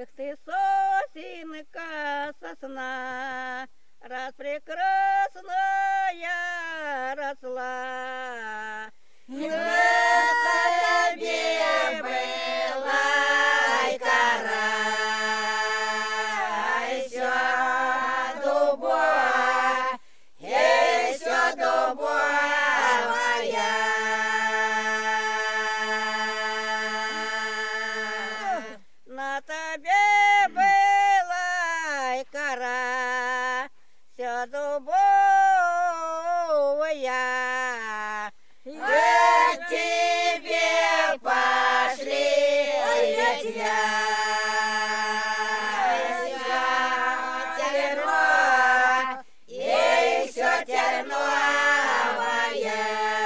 Эх ты, сосенка, сосна, раз прекрасная росла. Тебе была кора, еще дубовая, еще дубовая. На тебе была кора, все дубовая. К тебе пошли ветвя, еще терновая, еще терновая.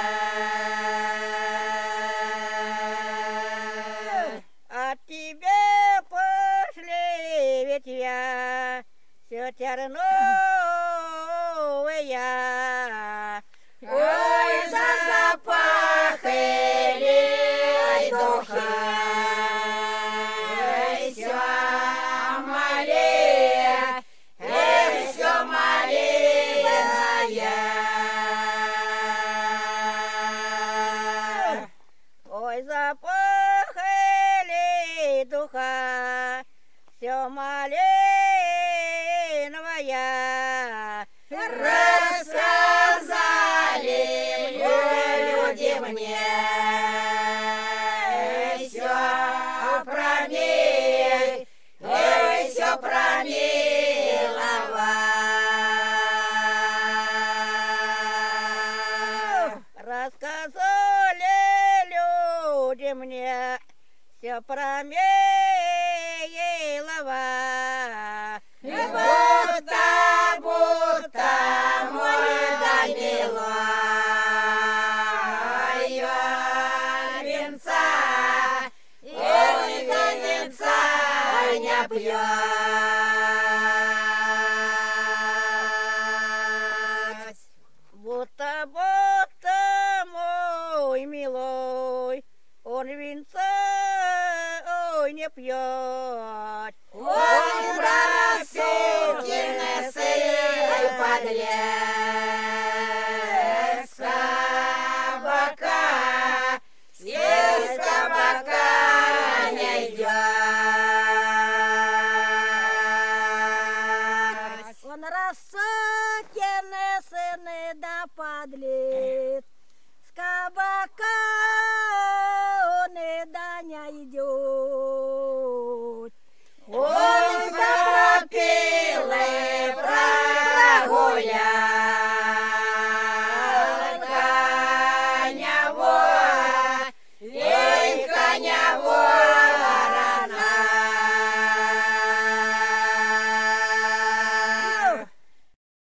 От тебе пошли ветвя, все терновая. Ой, запахали духи, еще малее, еще малее. Ой, запахали духа, все малиновая. Рассказали люди мне все про мир, все про милого. Рассказали люди мне все про милого. Будто мой да милая венца, ой, да венца не пьет. Будто мой милой, он винца, ой, не пьет. Он про сукины сын подлец.